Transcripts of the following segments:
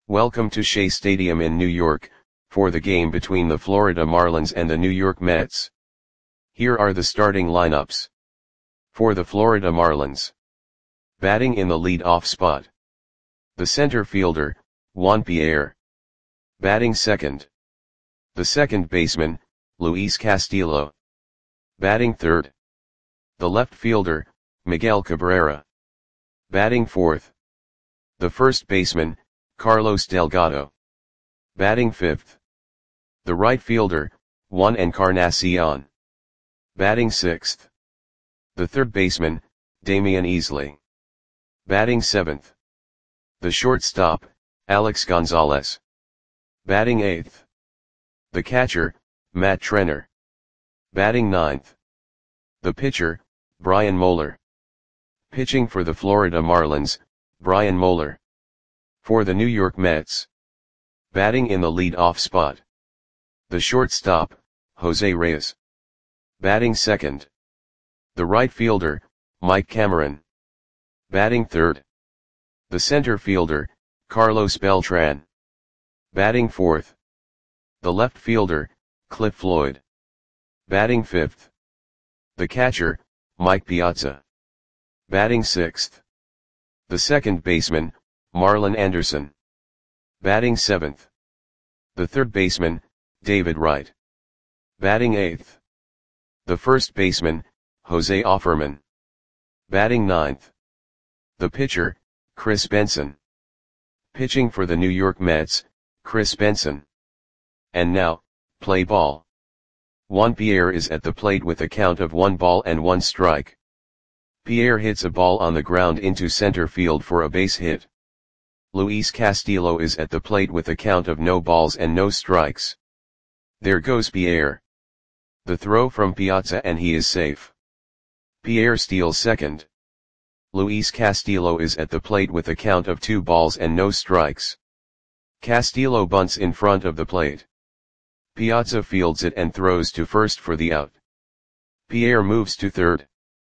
Welcome to Shea Stadium in New York, for the game between the Florida Marlins and the New York Mets. Here are the starting lineups. For the Florida Marlins. Batting in the lead-off spot. The center fielder, Juan Pierre. Batting second. The second baseman, Luis Castillo. Batting third. The left fielder, Miguel Cabrera. Batting fourth. The first baseman, Carlos Delgado. Batting fifth. The right fielder, Juan Encarnacion. Batting sixth. The third baseman, Damian Easley. Batting seventh. The shortstop, Alex Gonzalez. Batting eighth. The catcher, Matt Trenner. Batting ninth. The pitcher, Brian Moeller. Pitching for the Florida Marlins, Brian Moeller. For the New York Mets. Batting in the lead-off spot. The shortstop, Jose Reyes. Batting second. The right fielder, Mike Cameron. Batting third. The center fielder, Carlos Beltran. Batting fourth. The left fielder, Cliff Floyd. Batting fifth. The catcher, Mike Piazza. Batting sixth. The second baseman, Marlon Anderson. Batting seventh. The third baseman, David Wright. Batting eighth. The first baseman, Jose Offerman. Batting ninth. The pitcher, Chris Benson. Pitching for the New York Mets, Chris Benson. And now, play ball. Juan Pierre is at the plate with a count of 1 ball and 1 strike. Pierre hits a ball on the ground into center field for a base hit. Luis Castillo is at the plate with a count of no balls and no strikes. There goes Pierre. The throw from Piazza and he is safe. Pierre steals second. Luis Castillo is at the plate with a count of 2 balls and no strikes. Castillo bunts in front of the plate. Piazza fields it and throws to first for the out. Pierre moves to third.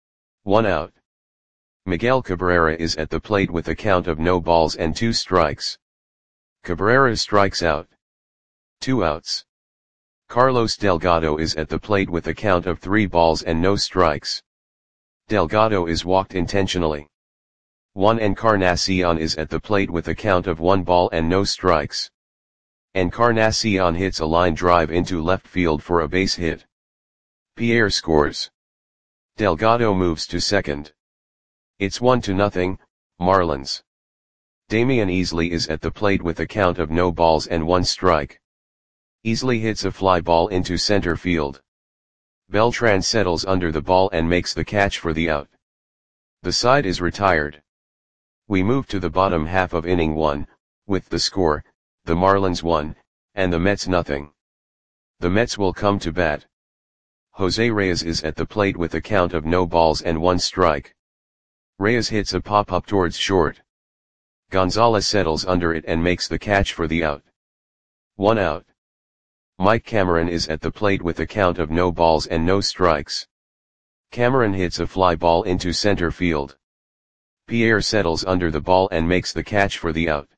1 out. Miguel Cabrera is at the plate with a count of no balls and 2 strikes. Cabrera strikes out. 2 outs. Carlos Delgado is at the plate with a count of 3 balls and no strikes. Delgado is walked intentionally. Juan Encarnacion is at the plate with a count of 1 ball and no strikes. Encarnacion hits a line drive into left field for a base hit. Pierre scores. Delgado moves to second. It's 1-0, Marlins. Damian Easley is at the plate with a count of no balls and 1 strike. Easley hits a fly ball into center field. Beltran settles under the ball and makes the catch for the out. The side is retired. We move to the bottom half of inning 1, with the score, the Marlins 1, and the Mets 0. The Mets will come to bat. Jose Reyes is at the plate with a count of no balls and 1 strike. Reyes hits a pop-up towards short. Gonzalez settles under it and makes the catch for the out. 1 out. Mike Cameron is at the plate with a count of no balls and no strikes. Cameron hits a fly ball into center field. Pierre settles under the ball and makes the catch for the out.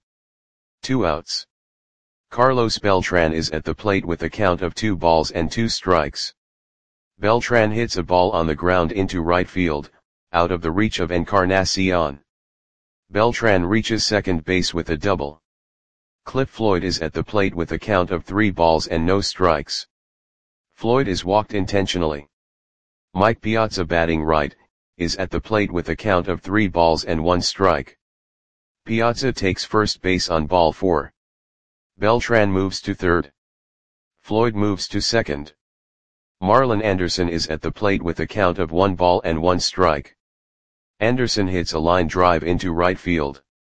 2 outs. Carlos Beltran is at the plate with a count of 2 balls and 2 strikes. Beltran hits a ball on the ground into right field, out of the reach of Encarnacion. Beltran reaches second base with a double. Cliff Floyd is at the plate with a count of 3 balls and no strikes. Floyd is walked intentionally. Mike Piazza, batting right, is at the plate with a count of 3 balls and 1 strike. Piazza takes first base on ball 4. Beltran moves to third. Floyd moves to second. Marlon Anderson is at the plate with a count of 1 ball and 1 strike. Anderson hits a line drive into right field.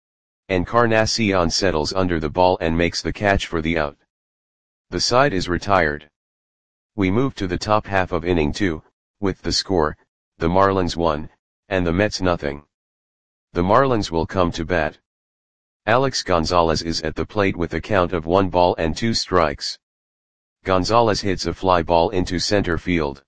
Encarnacion settles under the ball and makes the catch for the out. The side is retired. We move to the top half of inning 2, with the score, the Marlins 1, and the Mets 0. The Marlins will come to bat. Alex Gonzalez is at the plate with a count of 1 ball and 2 strikes. Gonzalez hits a fly ball into center field.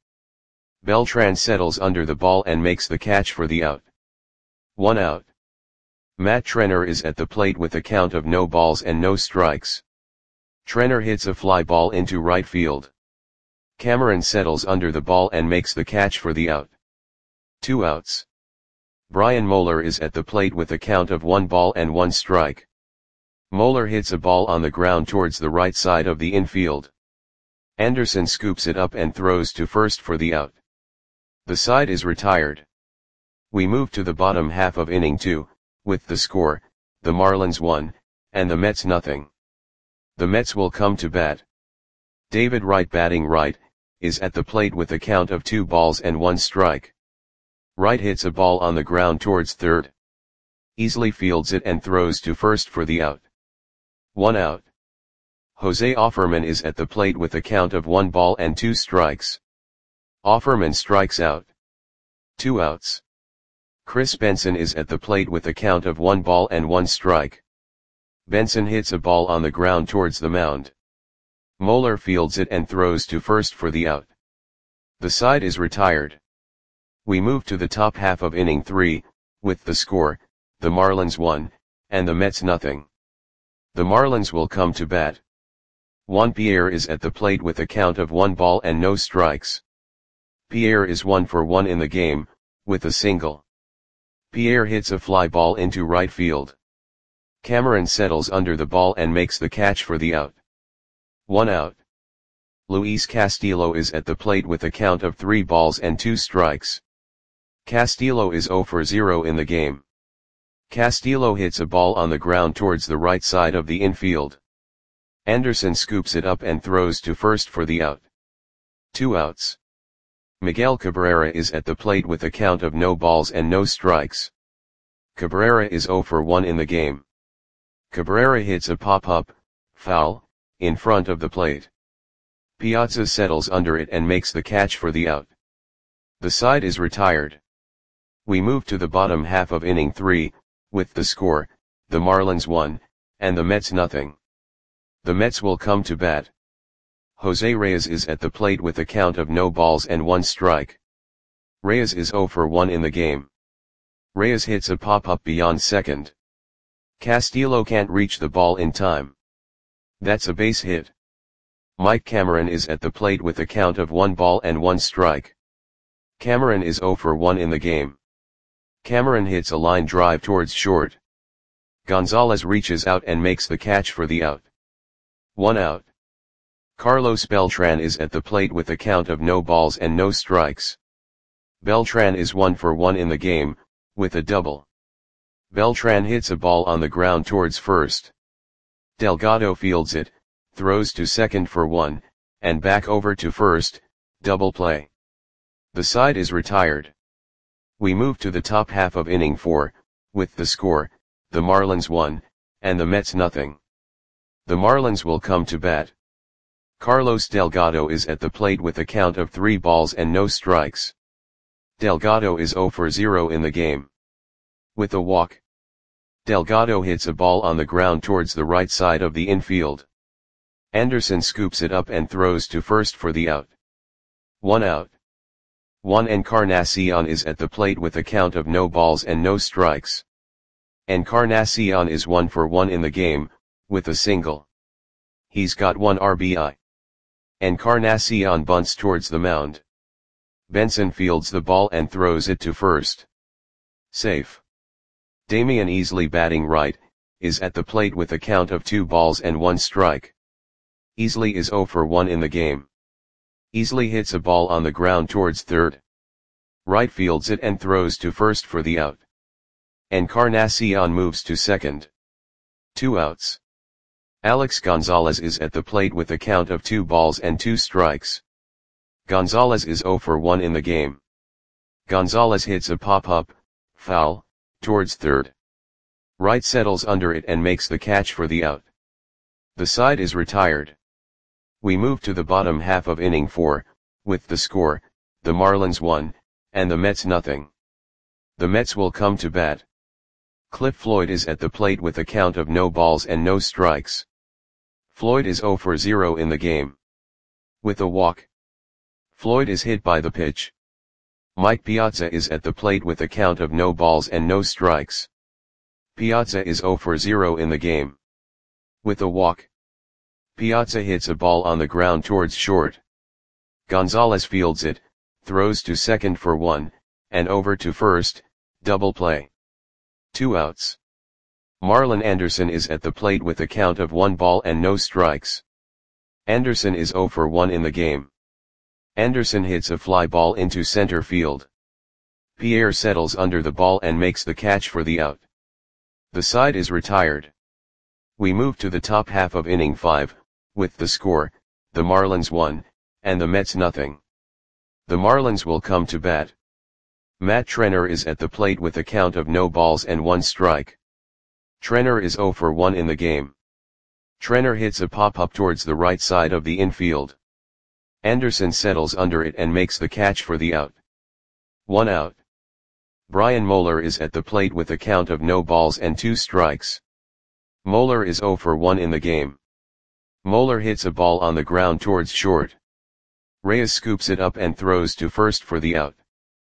Beltran settles under the ball and makes the catch for the out. 1 out. Matt Trenner is at the plate with a count of no balls and no strikes. Trenner hits a fly ball into right field. Cameron settles under the ball and makes the catch for the out. 2 outs. Brian Moeller is at the plate with a count of 1 ball and 1 strike. Moeller hits a ball on the ground towards the right side of the infield. Anderson scoops it up and throws to first for the out. The side is retired. We move to the bottom half of inning 2, with the score, the Marlins 1, and the Mets nothing. The Mets will come to bat. David Wright, batting right, is at the plate with a count of 2 balls and 1 strike. Wright hits a ball on the ground towards third. Easily fields it and throws to first for the out. 1 out. Jose Offerman is at the plate with a count of 1 ball and 2 strikes. Offerman strikes out. 2 outs. Chris Benson is at the plate with a count of 1 ball and 1 strike. Benson hits a ball on the ground towards the mound. Moeller fields it and throws to first for the out. The side is retired. We move to the top half of inning 3, with the score, the Marlins 1, and the Mets nothing. The Marlins will come to bat. Juan Pierre is at the plate with a count of 1 ball and no strikes. Pierre is 1 for 1 in the game, with a single. Pierre hits a fly ball into right field. Cameron settles under the ball and makes the catch for the out. 1 out. Luis Castillo is at the plate with a count of 3 balls and 2 strikes. Castillo is 0 for 0 in the game. Castillo hits a ball on the ground towards the right side of the infield. Anderson scoops it up and throws to first for the out. 2 outs. Miguel Cabrera is at the plate with a count of no balls and no strikes. Cabrera is 0 for 1 in the game. Cabrera hits a pop-up, foul, in front of the plate. Piazza settles under it and makes the catch for the out. The side is retired. We move to the bottom half of inning 3, with the score, the Marlins 1, and the Mets nothing. The Mets will come to bat. Jose Reyes is at the plate with a count of no balls and 1 strike. Reyes is 0 for 1 in the game. Reyes hits a pop-up beyond second. Castillo can't reach the ball in time. That's a base hit. Mike Cameron is at the plate with a count of 1 ball and 1 strike. Cameron is 0 for 1 in the game. Cameron hits a line drive towards short. Gonzalez reaches out and makes the catch for the out. 1 out. Carlos Beltran is at the plate with a count of no balls and no strikes. Beltran is 1 for 1 in the game, with a double. Beltran hits a ball on the ground towards first. Delgado fields it, throws to second for 1, and back over to first, double play. The side is retired. We move to the top half of inning 4, with the score, the Marlins 1, and the Mets nothing. The Marlins will come to bat. Carlos Delgado is at the plate with a count of 3 balls and no strikes. Delgado is 0 for 0 in the game. With a walk. Delgado hits a ball on the ground towards the right side of the infield. Anderson scoops it up and throws to first for the out. 1 out. Juan Encarnacion is at the plate with a count of no balls and no strikes. Encarnacion is 1 for 1 in the game, with a single. He's got 1 RBI. Encarnacion bunts towards the mound. Benson fields the ball and throws it to first. Safe. Damian Easley, batting right, is at the plate with a count of 2 balls and 1 strike. Easley is 0 for 1 in the game. Easley hits a ball on the ground towards third. Right fields it and throws to first for the out. Encarnacion moves to second. 2 outs. Alex Gonzalez is at the plate with a count of 2 balls and 2 strikes. Gonzalez is 0 for 1 in the game. Gonzalez hits a pop-up, foul, towards third. Wright settles under it and makes the catch for the out. The side is retired. We move to the bottom half of inning 4, with the score, the Marlins 1, and the Mets nothing. The Mets will come to bat. Cliff Floyd is at the plate with a count of no balls and no strikes. Floyd is 0 for 0 in the game. With a walk. Floyd is hit by the pitch. Mike Piazza is at the plate with a count of no balls and no strikes. Piazza is 0 for 0 in the game. With a walk, Piazza hits a ball on the ground towards short. Gonzalez fields it, throws to second for 1, and over to first, double play. 2 outs. Marlon Anderson is at the plate with a count of 1 ball and no strikes. Anderson is 0 for 1 in the game. Anderson hits a fly ball into center field. Pierre settles under the ball and makes the catch for the out. The side is retired. We move to the top half of inning 5, with the score, the Marlins 1, and the Mets nothing. The Marlins will come to bat. Matt Trenner is at the plate with a count of no balls and 1 strike. Trenner is 0 for 1 in the game. Trenner hits a pop-up towards the right side of the infield. Anderson settles under it and makes the catch for the out. 1 out. Brian Moeller is at the plate with a count of no balls and 2 strikes. Moeller is 0 for 1 in the game. Moeller hits a ball on the ground towards short. Reyes scoops it up and throws to first for the out.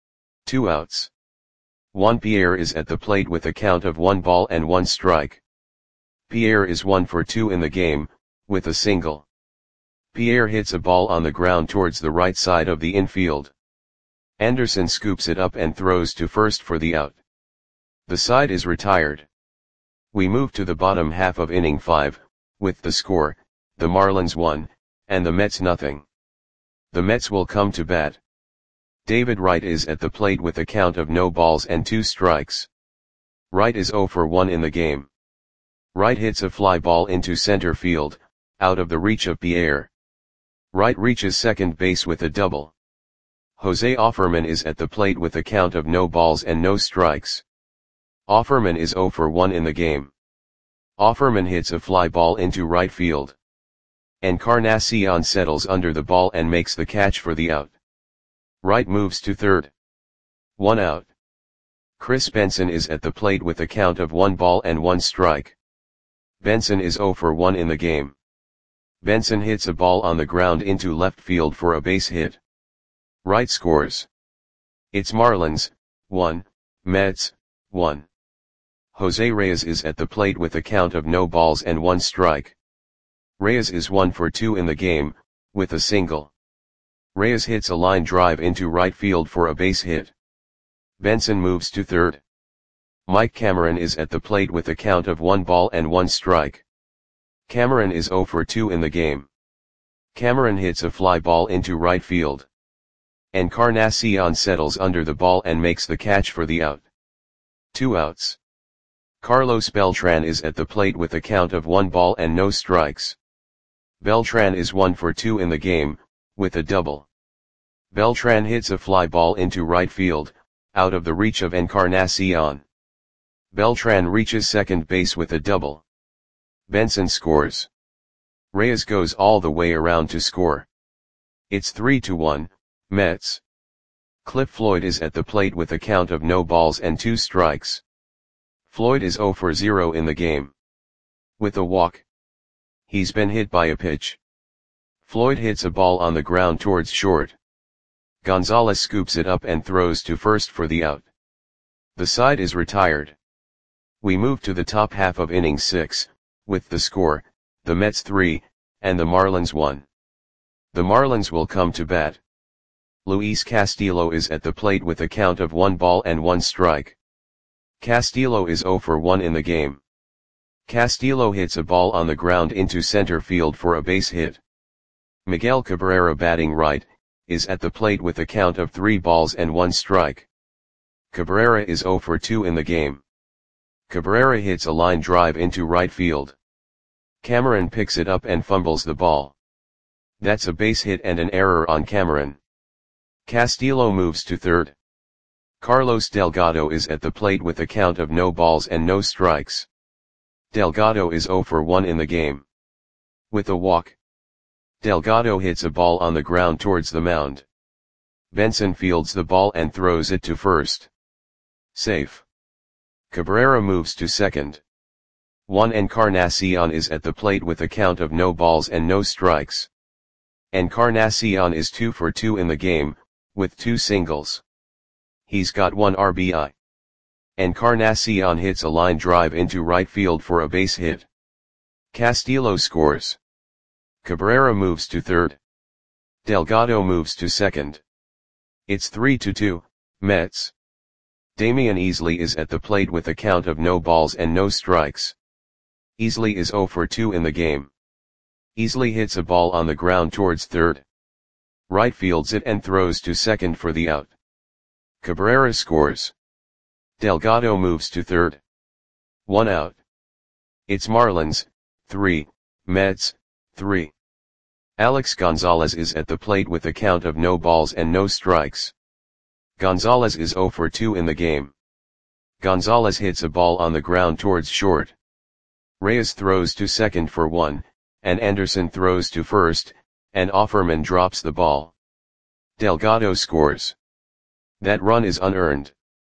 2 outs. Juan Pierre is at the plate with a count of 1 ball and 1 strike. Pierre is 1 for 2 in the game, with a single. Pierre hits a ball on the ground towards the right side of the infield. Anderson scoops it up and throws to first for the out. The side is retired. We move to the bottom half of inning 5, with the score, the Marlins 1, and the Mets nothing. The Mets will come to bat. David Wright is at the plate with a count of no balls and 2 strikes. Wright is 0 for 1 in the game. Wright hits a fly ball into center field, out of the reach of Pierre. Wright reaches second base with a double. Jose Offerman is at the plate with a count of no balls and no strikes. Offerman is 0 for 1 in the game. Offerman hits a fly ball into right field. Encarnacion settles under the ball and makes the catch for the out. Wright moves to third. 1 out. Chris Benson is at the plate with a count of 1 ball and 1 strike. Benson is 0 for 1 in the game. Benson hits a ball on the ground into left field for a base hit. Wright scores. It's Marlins, 1, Mets, 1. Jose Reyes is at the plate with a count of no balls and 1 strike. Reyes is 1 for 2 in the game, with a single. Reyes hits a line drive into right field for a base hit. Benson moves to third. Mike Cameron is at the plate with a count of 1 ball and 1 strike. Cameron is 0 for 2 in the game. Cameron hits a fly ball into right field. Encarnacion settles under the ball and makes the catch for the out. 2 outs. Carlos Beltran is at the plate with a count of 1 ball and no strikes. Beltran is 1 for 2 in the game, with a double. Beltran hits a fly ball into right field, out of the reach of Encarnacion. Beltran reaches second base with a double. Benson scores. Reyes goes all the way around to score. It's 3-1, Mets. Cliff Floyd is at the plate with a count of no balls and 2 strikes. Floyd is 0 for 0 in the game. With a walk. He's been hit by a pitch. Floyd hits a ball on the ground towards short. Gonzalez scoops it up and throws to first for the out. The side is retired. We move to the top half of inning 6, with the score, the Mets 3, and the Marlins 1. The Marlins will come to bat. Luis Castillo is at the plate with a count of 1 ball and 1 strike. Castillo is 0 for 1 in the game. Castillo hits a ball on the ground into center field for a base hit. Miguel Cabrera, batting right, is at the plate with a count of 3 balls and 1 strike. Cabrera is 0 for 2 in the game. Cabrera hits a line drive into right field. Cameron picks it up and fumbles the ball. That's a base hit and an error on Cameron. Castillo moves to third. Carlos Delgado is at the plate with a count of no balls and no strikes. Delgado is 0 for 1 in the game. With a walk. Delgado hits a ball on the ground towards the mound. Benson fields the ball and throws it to first. Safe. Cabrera moves to second. Juan Encarnacion is at the plate with a count of no balls and no strikes. Encarnacion is 2 for 2 in the game, with 2 singles. He's got 1 RBI. Encarnacion hits a line drive into right field for a base hit. Castillo scores. Cabrera moves to third. Delgado moves to second. It's 3-2, Mets. Damian Easley is at the plate with a count of no balls and no strikes. Easley is 0 for 2 in the game. Easley hits a ball on the ground towards third. Right fields it and throws to second for the out. Cabrera scores. Delgado moves to third. 1 out. It's Marlins, 3, Mets, 3. Alex Gonzalez is at the plate with a count of no balls and no strikes. Gonzalez is 0 for 2 in the game. Gonzalez hits a ball on the ground towards short. Reyes throws to second for 1, and Anderson throws to first, and Offerman drops the ball. Delgado scores. That run is unearned.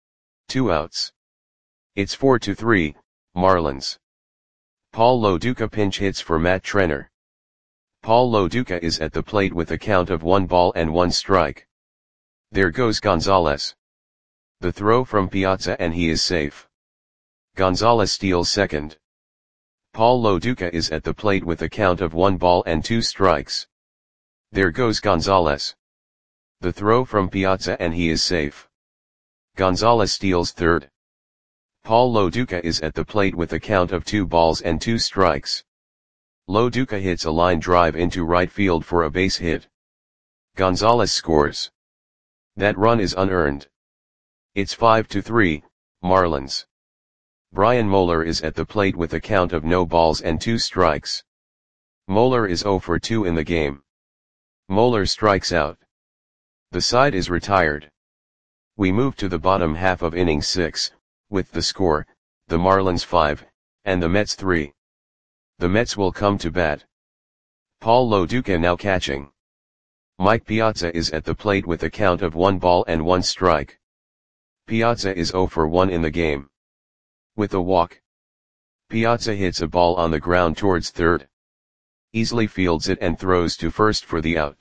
2 outs. It's 4-3, Marlins. Paul Loduca pinch hits for Matt Trenner. Paul Loduca is at the plate with a count of 1 ball and 1 strike. There goes Gonzalez. The throw from Piazza and he is safe. Gonzalez steals second. Paul Loduca is at the plate with a count of 1 ball and 2 strikes. There goes Gonzalez. The throw from Piazza and he is safe. Gonzalez steals third. Paul Loduca is at the plate with a count of 2 balls and 2 strikes. Loduca hits a line drive into right field for a base hit. Gonzalez scores. That run is unearned. It's 5-3, Marlins. Brian Moeller is at the plate with a count of no balls and 2 strikes. Moeller is 0 for 2 in the game. Moeller strikes out. The side is retired. We move to the bottom half of inning 6, with the score, the Marlins 5, and the Mets 3. The Mets will come to bat. Paul Loduca now catching. Mike Piazza is at the plate with a count of 1 ball and 1 strike. Piazza is 0 for 1 in the game. With a walk. Piazza hits a ball on the ground towards third. Easley fields it and throws to first for the out.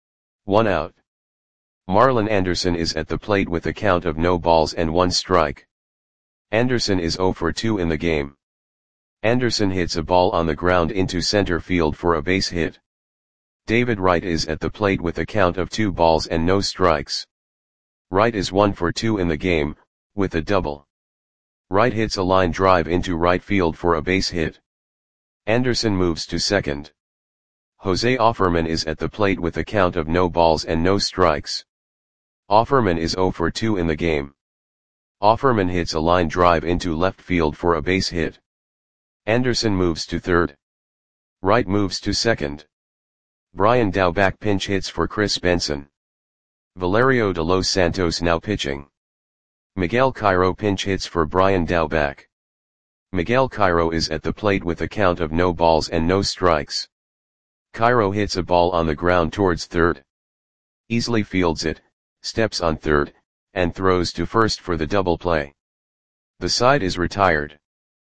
1 out. Marlon Anderson is at the plate with a count of no balls and 1 strike. Anderson is 0 for 2 in the game. Anderson hits a ball on the ground into center field for a base hit. David Wright is at the plate with a count of 2 balls and no strikes. Wright is 1 for 2 in the game, with a double. Wright hits a line drive into right field for a base hit. Anderson moves to second. Jose Offerman is at the plate with a count of no balls and no strikes. Offerman is 0 for 2 in the game. Offerman hits a line drive into left field for a base hit. Anderson moves to third. Wright moves to second. Brian Daubach pinch hits for Chris Benson. Valerio de los Santos now pitching. Miguel Cairo pinch hits for Brian Daubach. Miguel Cairo is at the plate with a count of no balls and no strikes. Cairo hits a ball on the ground towards third. Easley fields it, steps on third, and throws to first for the double play. The side is retired.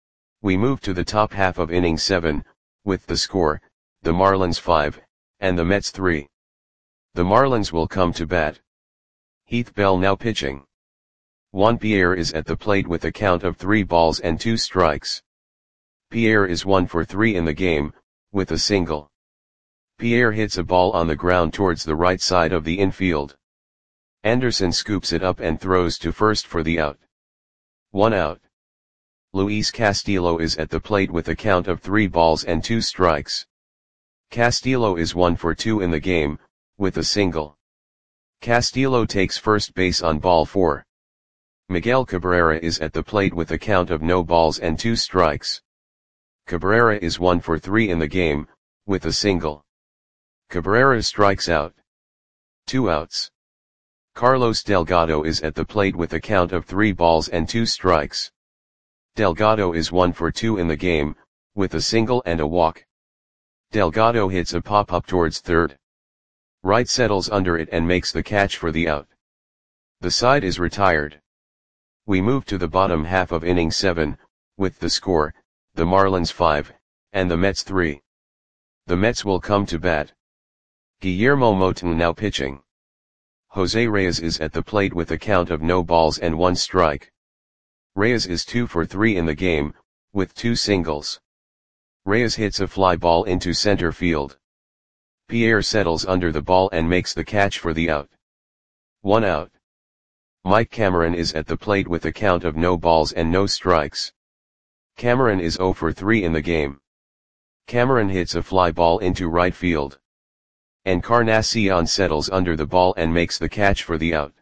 We move to the top half of inning 7, with the score, the Marlins 5, and the Mets 3. The Marlins will come to bat. Heath Bell now pitching. Juan Pierre is at the plate with a count of 3 balls and 2 strikes. Pierre is 1 for 3 in the game, with a single. Pierre hits a ball on the ground towards the right side of the infield. Anderson scoops it up and throws to first for the out. 1 out. Luis Castillo is at the plate with a count of 3 balls and 2 strikes. Castillo is 1 for 2 in the game, with a single. Castillo takes first base on ball 4. Miguel Cabrera is at the plate with a count of no balls and 2 strikes. Cabrera is 1 for 3 in the game, with a single. Cabrera strikes out. 2 outs. Carlos Delgado is at the plate with a count of 3 balls and 2 strikes. Delgado is 1 for 2 in the game, with a single and a walk. Delgado hits a pop-up towards third. Wright settles under it and makes the catch for the out. The side is retired. We move to the bottom half of inning 7, with the score, the Marlins 5, and the Mets 3. The Mets will come to bat. Guillermo Moton now pitching. Jose Reyes is at the plate with a count of no balls and 1 strike. Reyes is 2 for 3 in the game, with 2 singles. Reyes hits a fly ball into center field. Pierre settles under the ball and makes the catch for the out. 1 out. Mike Cameron is at the plate with a count of no balls and no strikes. Cameron is 0 for 3 in the game. Cameron hits a fly ball into right field. Encarnacion settles under the ball and makes the catch for the out.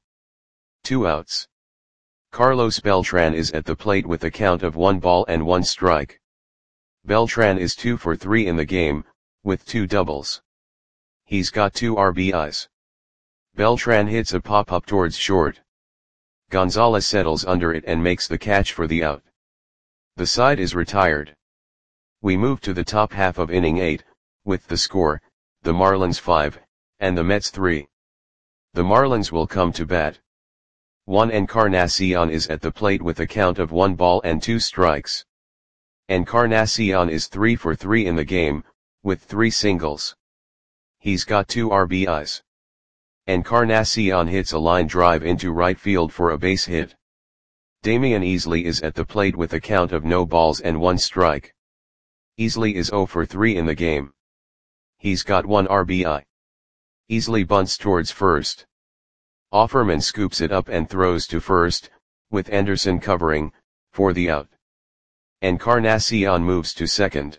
2 outs. Carlos Beltran is at the plate with a count of 1 ball and 1 strike. Beltran is 2 for 3 in the game, with 2 doubles. He's got 2 RBIs. Beltran hits a pop-up towards short. Gonzalez settles under it and makes the catch for the out. The side is retired. We move to the top half of inning 8, with the score, the Marlins 5, and the Mets 3. The Marlins will come to bat. Juan Encarnacion is at the plate with a count of 1 ball and 2 strikes. Encarnacion is 3 for 3 in the game, with 3 singles. He's got 2 RBIs. Encarnacion hits a line drive into right field for a base hit. Damian Easley is at the plate with a count of no balls and 1 strike. Easley is 0 for 3 in the game. He's got 1 RBI. Easley bunts towards first. Offerman scoops it up and throws to first, with Anderson covering, for the out. Encarnacion moves to second.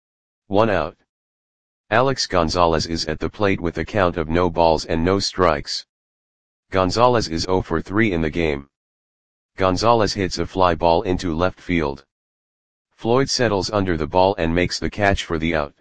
1 out. Alex Gonzalez is at the plate with a count of no balls and no strikes. Gonzalez is 0 for 3 in the game. Gonzalez hits a fly ball into left field. Floyd settles under the ball and makes the catch for the out.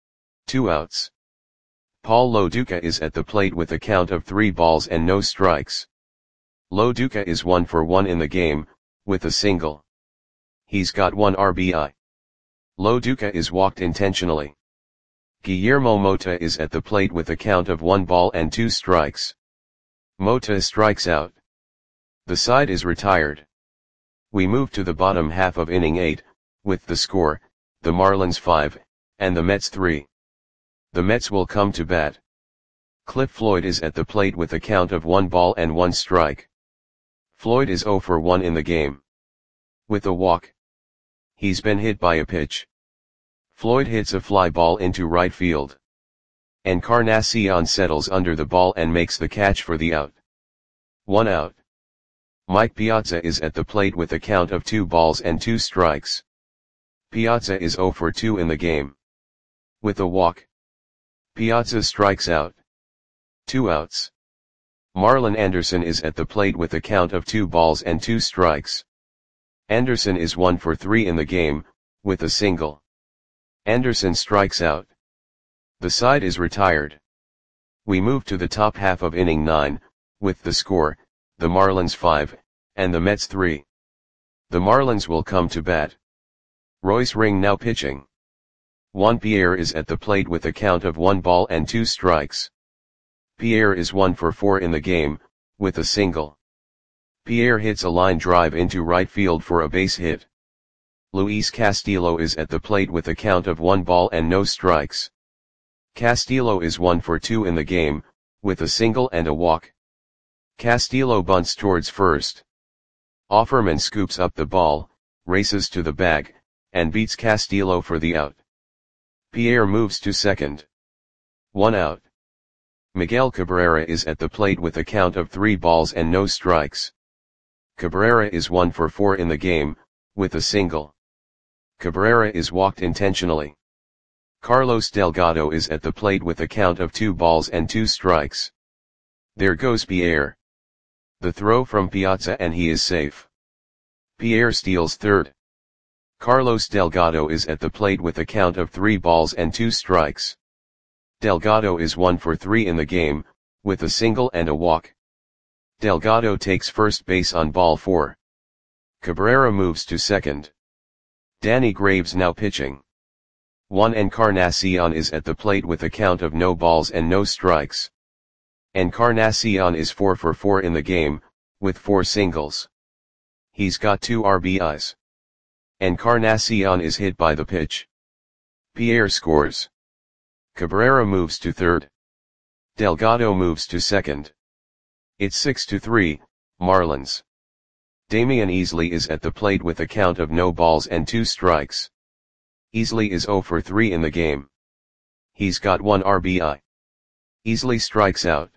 2 outs. Paul Loduca is at the plate with a count of 3 balls and no strikes. Loduca is 1 for 1 in the game, with a single. He's got 1 RBI. Loduca is walked intentionally. Guillermo Mota is at the plate with a count of 1 ball and 2 strikes. Mota strikes out. The side is retired. We move to the bottom half of inning 8, with the score, the Marlins 5, and the Mets 3. The Mets will come to bat. Cliff Floyd is at the plate with a count of 1 ball and 1 strike. Floyd is 0 for 1 in the game. With a walk. He's been hit by a pitch. Floyd hits a fly ball into right field. Encarnacion settles under the ball and makes the catch for the out. 1 out. Mike Piazza is at the plate with a count of 2 balls and 2 strikes. Piazza is 0 for 2 in the game. With a walk. Piazza strikes out. 2 outs. Marlon Anderson is at the plate with a count of 2 balls and 2 strikes. Anderson is 1 for 3 in the game, with a single. Anderson strikes out. The side is retired. We move to the top half of inning 9, with the score, the Marlins 5, and the Mets 3. The Marlins will come to bat. Royce Ring now pitching. Juan Pierre is at the plate with a count of 1 ball and 2 strikes. Pierre is 1 for 4 in the game, with a single. Pierre hits a line drive into right field for a base hit. Luis Castillo is at the plate with a count of 1 ball and no strikes. Castillo is 1 for 2 in the game, with a single and a walk. Castillo bunts towards first. Offerman scoops up the ball, races to the bag, and beats Castillo for the out. Pierre moves to second. 1 out. Miguel Cabrera is at the plate with a count of 3 balls and no strikes. Cabrera is 1 for 4 in the game, with a single. Cabrera is walked intentionally. Carlos Delgado is at the plate with a count of 2 balls and 2 strikes. There goes Pierre. The throw from Piazza and he is safe. Pierre steals third. Carlos Delgado is at the plate with a count of 3 balls and 2 strikes. Delgado is 1 for 3 in the game, with a single and a walk. Delgado takes first base on ball 4. Cabrera moves to second. Danny Graves now pitching. Juan Encarnacion is at the plate with a count of no balls and no strikes. Encarnacion is 4 for 4 in the game, with 4 singles. He's got 2 RBIs. Encarnacion is hit by the pitch. Pierre scores. Cabrera moves to third. Delgado moves to second. It's 6-3, Marlins. Damian Easley is at the plate with a count of no balls and 2 strikes. Easley is 0 for 3 in the game. He's got 1 RBI. Easley strikes out.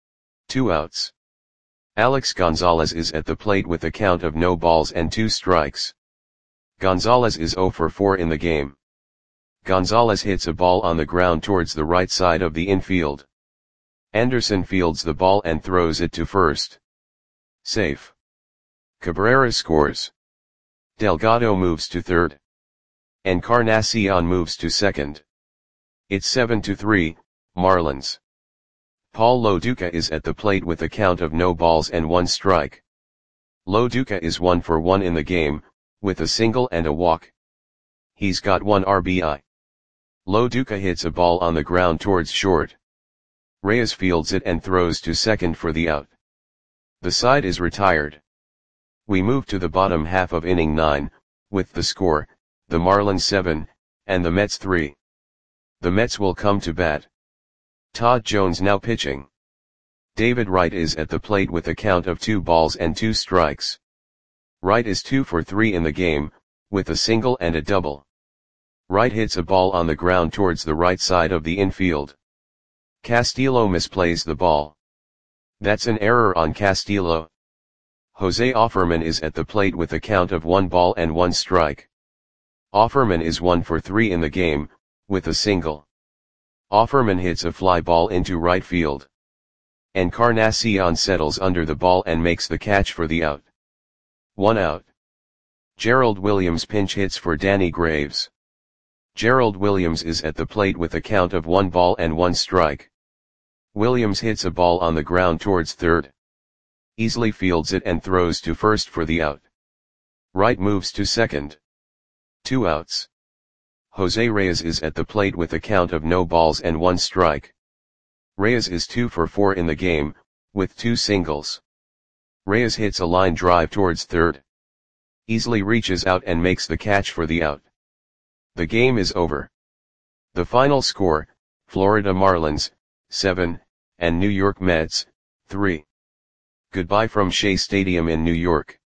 2 outs. Alex Gonzalez is at the plate with a count of no balls and 2 strikes. Gonzalez is 0 for 4 in the game. Gonzalez hits a ball on the ground towards the right side of the infield. Anderson fields the ball and throws it to first. Safe. Cabrera scores. Delgado moves to third. Encarnacion moves to second. It's 7-3, Marlins. Paul Loduca is at the plate with a count of no balls and 1 strike. Loduca is 1 for 1 in the game, with a single and a walk. He's got 1 RBI. Loduca hits a ball on the ground towards short. Reyes fields it and throws to second for the out. The side is retired. We move to the bottom half of inning 9, with the score, the Marlins 7, and the Mets 3. The Mets will come to bat. Todd Jones now pitching. David Wright is at the plate with a count of 2 balls and 2 strikes. Wright is 2 for 3 in the game, with a single and a double. Wright hits a ball on the ground towards the right side of the infield. Castillo misplays the ball. That's an error on Castillo. Jose Offerman is at the plate with a count of 1 ball and 1 strike. Offerman is 1 for 3 in the game, with a single. Offerman hits a fly ball into right field. Encarnacion settles under the ball and makes the catch for the out. 1 out. Gerald Williams pinch hits for Danny Graves. Gerald Williams is at the plate with a count of 1 ball and 1 strike. Williams hits a ball on the ground towards third. Easley fields it and throws to first for the out. Wright moves to second. 2 outs. Jose Reyes is at the plate with a count of no balls and 1 strike. Reyes is 2 for 4 in the game, with 2 singles. Reyes hits a line drive towards third. Easley reaches out and makes the catch for the out. The game is over. The final score, Florida Marlins, 7, and New York Mets, 3. Goodbye from Shea Stadium in New York.